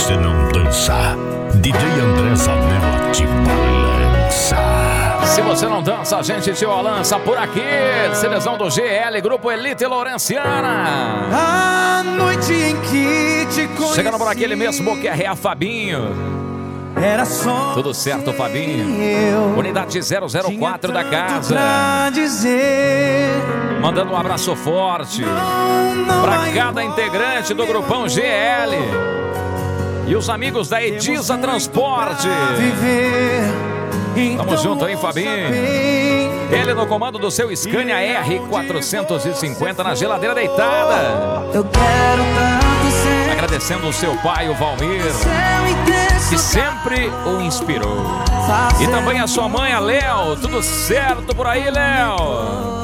você não dança, DJ André Zanella te balança. Se você não dança, a gente te balança por aqui. Seleção do GL, Grupo Elite Lourenciana. A noite em que te conheci, chegando por aqui ele mesmo que é Rea Fabinho. Era só tudo certo, Fabinho? Unidade 004 da casa. Mandando um abraço forte para cada integrante do Grupão GL e os amigos da Ediza Transporte. Tamo junto aí, Fabinho. Ele no comando do seu Scania R450 na geladeira deitada. Eu quero tanto ser. Agradecendo o seu pai, o Valmir, que sempre o inspirou. E também a sua mãe, a Léo. Tudo certo por aí, Léo?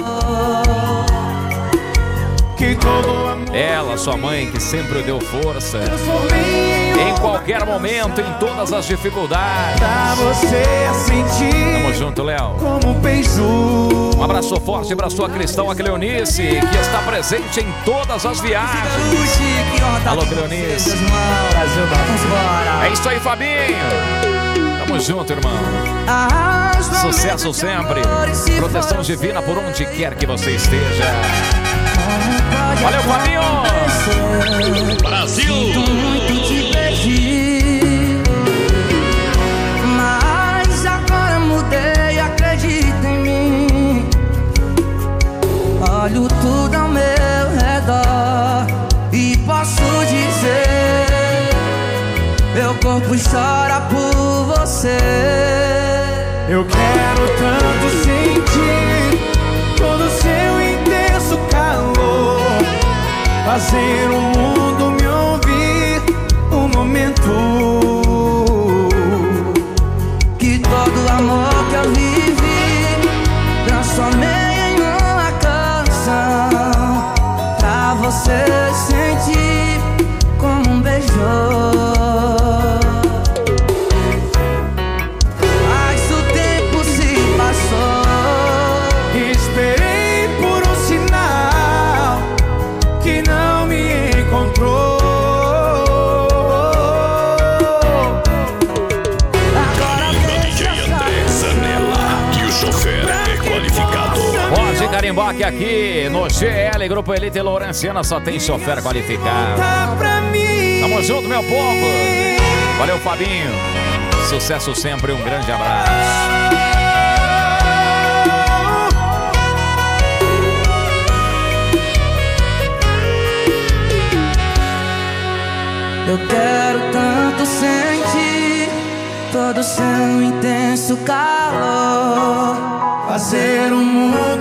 Ela, sua mãe, que sempre deu força em qualquer momento, em todas as dificuldades. Tamo junto, Léo. Um abraço forte pra sua cristã, a Cleonice, que está presente em todas as viagens. Alô, Cleonice. É isso aí, Fabinho. Tamo junto, irmão. Sucesso sempre. Proteção divina por onde quer que você esteja. Valeu, Fabinho! Brasil! Sinto muito te perdi, mas agora mudei, acredita em mim. Olho tudo ao meu redor e posso dizer: meu corpo chora por você. Eu quero tanto sentir todo o seu intenso calor, fazer o mundo me ouvir um momento, que todo amor que eu vivi transformei em uma canção, pra você sentir como um beijou. Carimbaque aqui no GL, Grupo Elite Lourenciana, só tem chofer qualificado. Tamo junto, meu povo. Valeu, Fabinho. Sucesso sempre, um grande abraço. Eu quero tanto sentir todo o seu intenso calor, fazer um mundo